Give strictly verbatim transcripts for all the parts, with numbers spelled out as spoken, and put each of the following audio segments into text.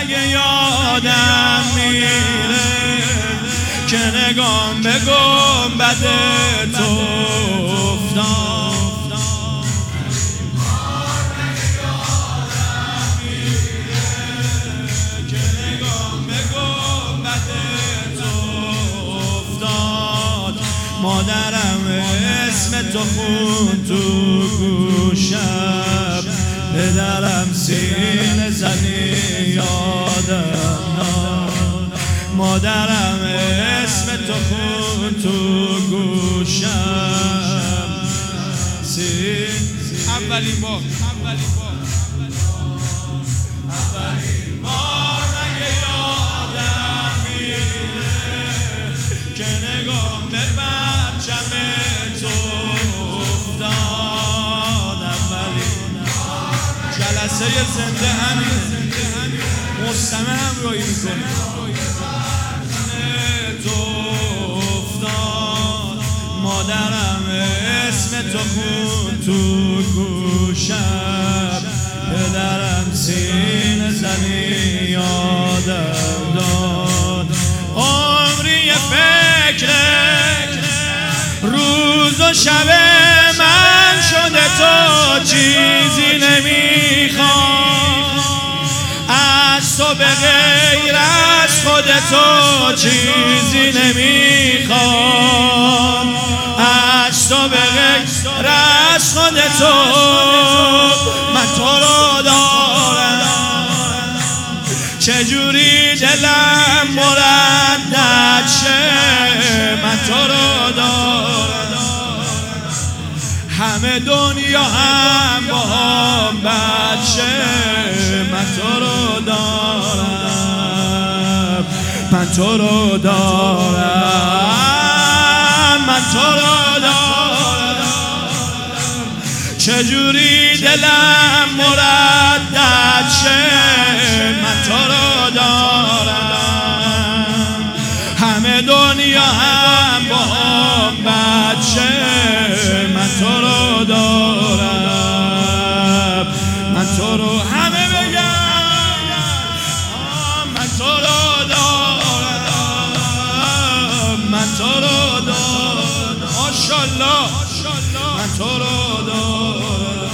مگه یادم میره که نگام به گنبد تو افتاد. مادرم اسم تو خون تو گوشم، پدرم سینه زنی یادم ناد. مادرم اسم تو خون تو گوشم، سین اولین بار اولین بار اولین بار مگه یادم میره که نگام به بچم تو افتاد. اولین جلسه زنده همین مستمع همراهی میکنه. تو افتاد مادرم اسم تو خون تو گوشم، پدرم سینه زنی یادم داد. عمری فکر روز و شب من شده تو چیزی نمیخوام، از تو به غیر از خود تو چیزی نمیخوام، از تو به غیر از خود تو من تو رو دارم. چجوری دلم مردد شه من تو رو دارم. همه دنیا هم با هم بد شه من تو رو دارم. من تو رو دارم. من تو رو دارم. چجوری دلم مردد شه من تو رو دارم. همه دنیا هم با هم بد شه من تو رو دارم. من تو رو همه بگم من تو رو دارم. من تو رو دارم. ماشاءالله من تو رو دارم.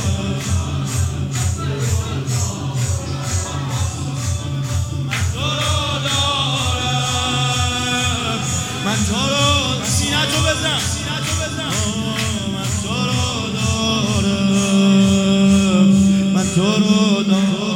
من تو رو سینه تو بزن سینه تو بزن. من تو رو دارم. من تو رو دارم.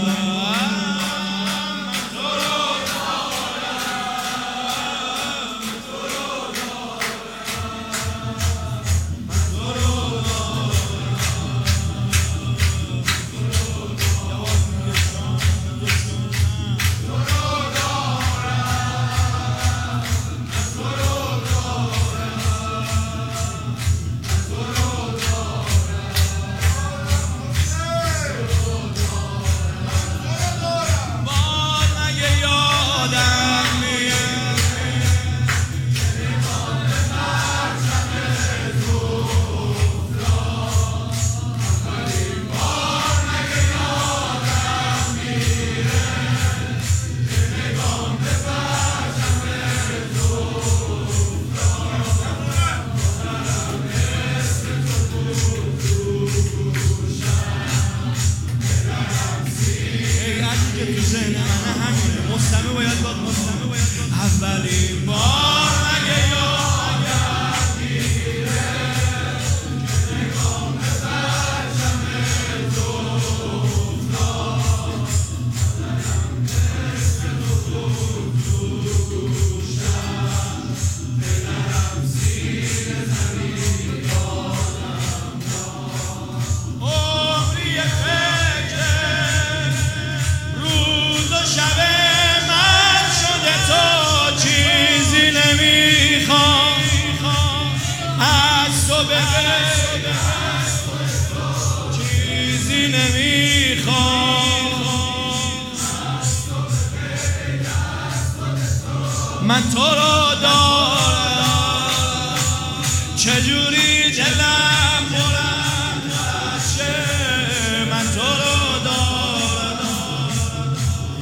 اولین بار مگه یادم میره که نگام به بچم تو افتاد. مادرم اسم تو خون تو گوشم، پدرم سینه زنی یادم داد. عمری فکر روز و شب من شده تو چیزی نمیخوام، از تو به غیر چیزی نمیخوام. من تو رو دارم. چجوری دلم مردد شه من تو رو دارم.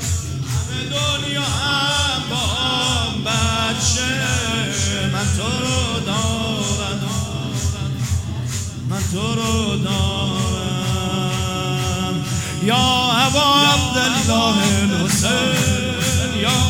دارم یا ابا عبدالله الحسین یا